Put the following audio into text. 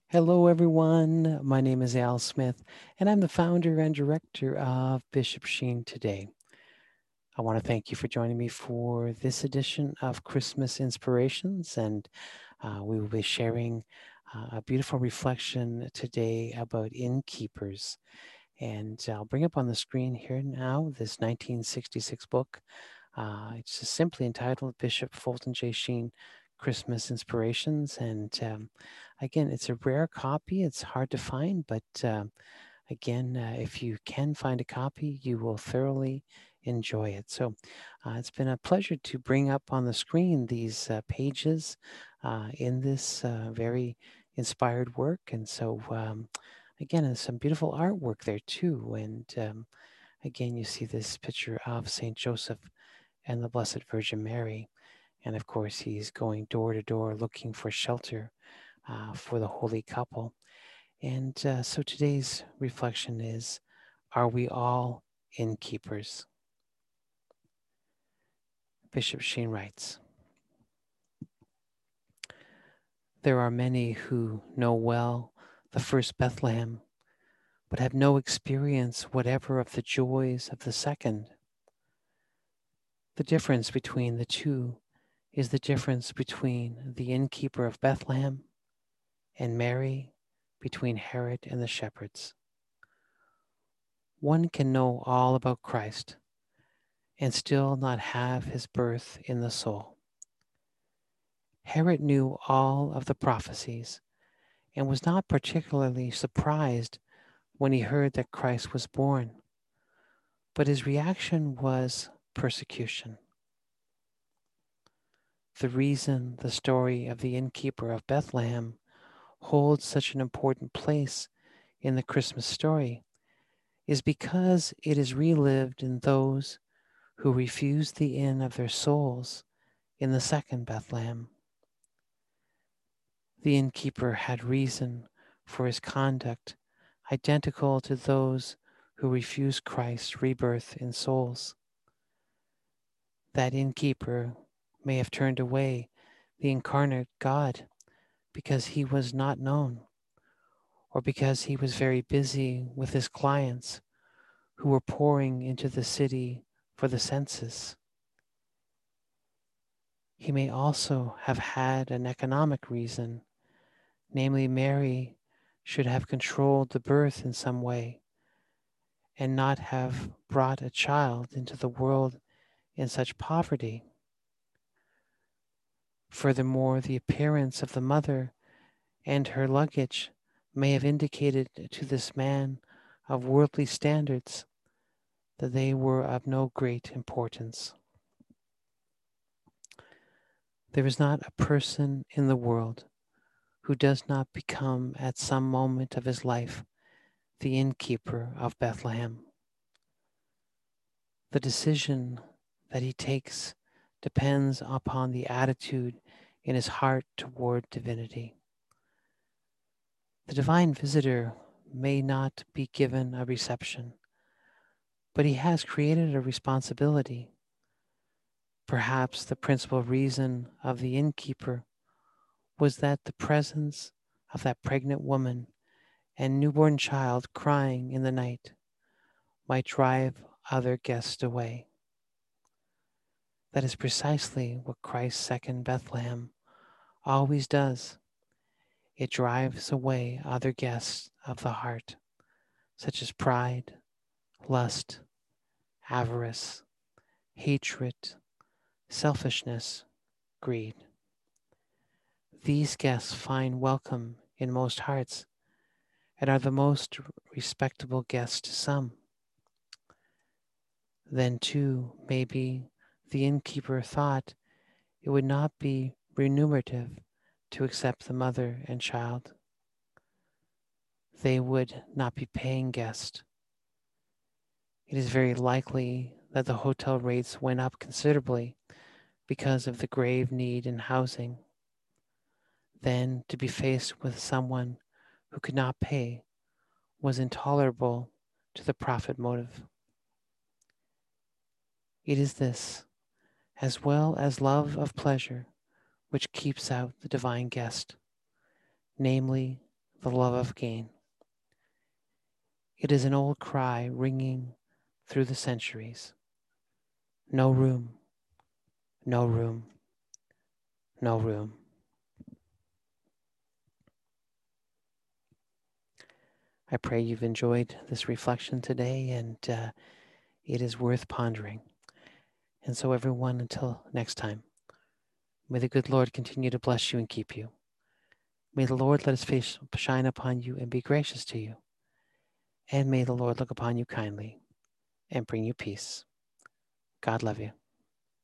Hello, everyone. My name is Al Smith, and I'm the founder and director of Bishop Sheen Today. I want to thank you for joining me for this edition of Christmas Inspirations, and we will be sharing a beautiful reflection today about innkeepers. And I'll bring up on the screen here now this 1966 book. It's just simply entitled Bishop Fulton J. Sheen Christmas Inspirations. And again, it's a rare copy. It's hard to find, but again, if you can find a copy, you will thoroughly enjoy it. So it's been a pleasure to bring up on the screen these pages in this very inspired work. And so, again, there's some beautiful artwork there too. And again, you see this picture of St. Joseph and the Blessed Virgin Mary. And of course, he's going door to door looking for shelter for the holy couple. And so today's reflection is, are we all innkeepers? Bishop Sheen writes, there are many who know well the first Bethlehem, but have no experience whatever of the joys of the second. The difference between the two is the difference between the innkeeper of Bethlehem and Mary, between Herod and the shepherds. One can know all about Christ and still not have his birth in the soul. Herod knew all of the prophecies and was not particularly surprised when he heard that Christ was born, but his reaction was persecution. The reason the story of the innkeeper of Bethlehem holds such an important place in the Christmas story is because it is relived in those who refused the inn of their souls in the second Bethlehem. The innkeeper had reason for his conduct identical to those who refused Christ's rebirth in souls. That innkeeper may have turned away the incarnate God because he was not known, or because he was very busy with his clients who were pouring into the city for the census. He may also have had an economic reason, namely, Mary should have controlled the birth in some way and not have brought a child into the world in such poverty. Furthermore, the appearance of the mother and her luggage may have indicated to this man of worldly standards that they were of no great importance. There is not a person in the world who does not become at some moment of his life the innkeeper of Bethlehem. The decision that he takes depends upon the attitude in his heart toward divinity. The divine visitor may not be given a reception, but he has created a responsibility. Perhaps the principal reason of the innkeeper was that the presence of that pregnant woman and newborn child crying in the night might drive other guests away. That is precisely what Christ's second Bethlehem always does. It drives away other guests of the heart, such as pride, lust, avarice, hatred, selfishness, greed. These guests find welcome in most hearts and are the most respectable guests to some. Then, too, maybe the innkeeper thought it would not be remunerative to accept the mother and child. They would not be paying guests. It is very likely that the hotel rates went up considerably because of the grave need in housing. Then to be faced with someone who could not pay was intolerable to the profit motive. It is this, as well as love of pleasure, which keeps out the divine guest, namely the love of gain. It is an old cry ringing through the centuries. No room, no room, no room. I pray you've enjoyed this reflection today, and it is worth pondering. And so, everyone, until next time, may the good Lord continue to bless you and keep you. May the Lord let his face shine upon you and be gracious to you. And may the Lord look upon you kindly and bring you peace. God love you.